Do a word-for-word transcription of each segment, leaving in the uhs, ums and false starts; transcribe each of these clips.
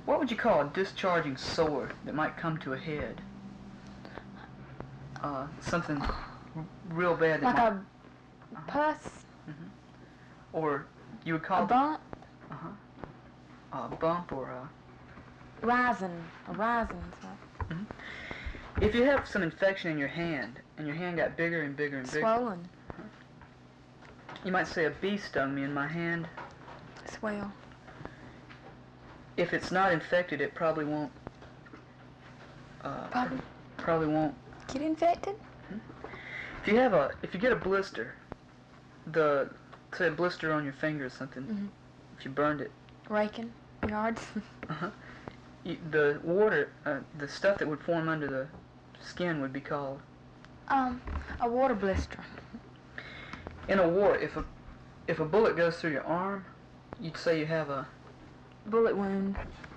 What would you call a discharging sword that might come to a head? Uh, something r- real bad that Like might... a uh-huh. pus? Mm-hmm. Or you would call... A bump? Uh-huh. A bump or a... Rising. A rising. Mm-hmm. If you have some infection in your hand, and your hand got bigger and bigger and bigger... Swollen. Uh-huh. You might say a bee stung me in my hand. Swell. If it's not infected, it probably won't... Uh, Probably. Probably won't... Get infected? If you have a... If you get a blister, the... Say a blister on your finger or something, Mm-hmm. if you burned it... Raking yards. Uh-huh. You, the water, uh, the stuff that would form under the skin would be called... Um, a water blister. In a war, if a if a bullet goes through your arm, you'd say you have a... Bullet wound.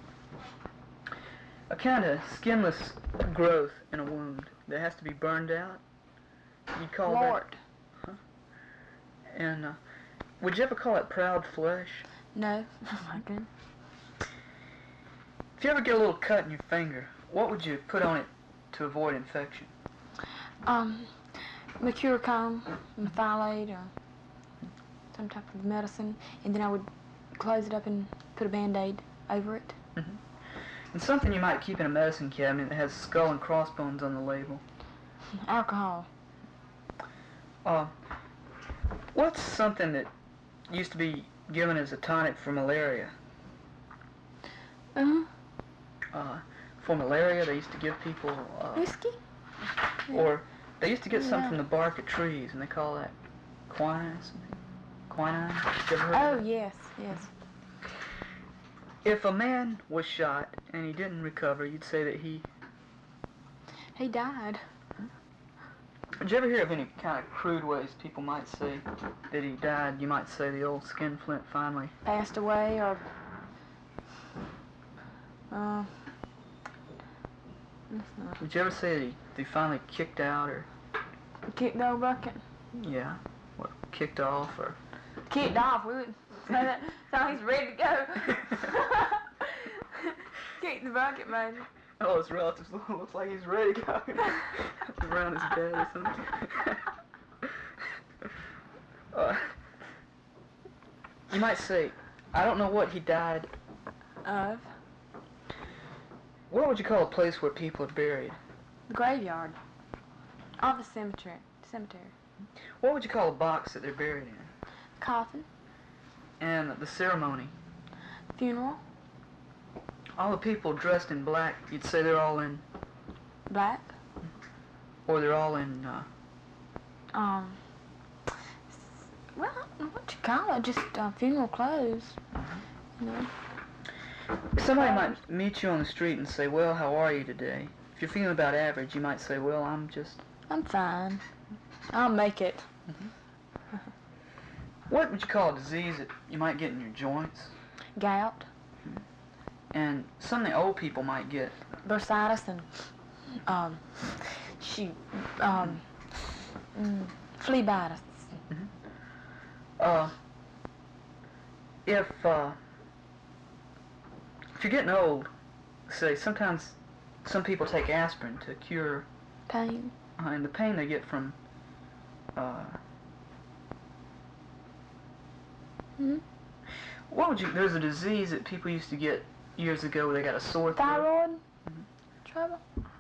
A kind of skinless growth in a wound that has to be burned out. You'd call Wart. that... Huh? And, uh, would you ever call it proud flesh? No. Oh my goodness. If you ever get a little cut in your finger, what would you put on it to avoid infection? Um, mercurochrome, methylate, or some type of medicine, and then I would close it up and put a Band-Aid over it. Mm-hmm. And something you might keep in a medicine cabinet that has skull and crossbones on the label. Alcohol. Uh, what's something that used to be given as a tonic for malaria? Uh-huh. Uh, for malaria, they used to give people... Uh, Whiskey? Or they used to get some Yeah. from the bark of trees, and they call that quinine. Something. Quinine? You ever heard Oh, of that? yes, yes. If a man was shot and he didn't recover, you'd say that he... He died. Did you ever hear of any kind of crude ways people might say that he died? You might say the old skinflint finally... Passed away, or... Uh... That's not... Did you ever say that he, they finally kicked out, or... Kicked the old bucket. Yeah, or kicked off, or... Kicked off, we wouldn't say that. So he's ready to go. Kicked the bucket, maybe. Oh, his relatives looks like he's ready to go. Around his bed or something. uh, you might say, I don't know what he died. Of? What would you call a place where people are buried? The graveyard. Or the cemetery. Cemetery. What would you call a box that they're buried in? Coffin. And the ceremony. Funeral. All the people dressed in black, you'd say they're all in... Black. Or they're all in, uh... Um... Well, I don't know what you call it. Just uh, funeral clothes. Uh-huh. You know. Somebody might meet you on the street and say, well, how are you today? If you're feeling about average, you might say, well, I'm just... I'm fine. I'll make it. Mm-hmm. What would you call a disease that you might get in your joints? Gout. And something old people might get? Bursitis and, um, she, um, mm, phlebitis. Mm-hmm. Uh, if, uh, if you're getting old, say, sometimes some people take aspirin to cure Pain. uh, and the pain they get from, uh, Mm-hmm. what would you, there's a disease that people used to get years ago where they got a sore throat. Thyroid. Mm-hmm. Trouble.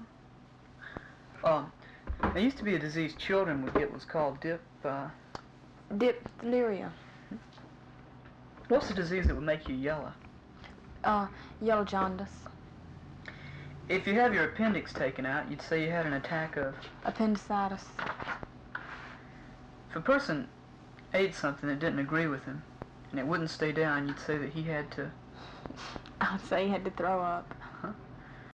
Um, there used to be a disease children would get was called dip, uh, Diphtheria. what's the disease that would make you yellow? Uh, yellow jaundice. If you have your appendix taken out, you'd say you had an attack of... Appendicitis. If a person ate something that didn't agree with him, and it wouldn't stay down, you'd say that he had to... I would say he had to throw up.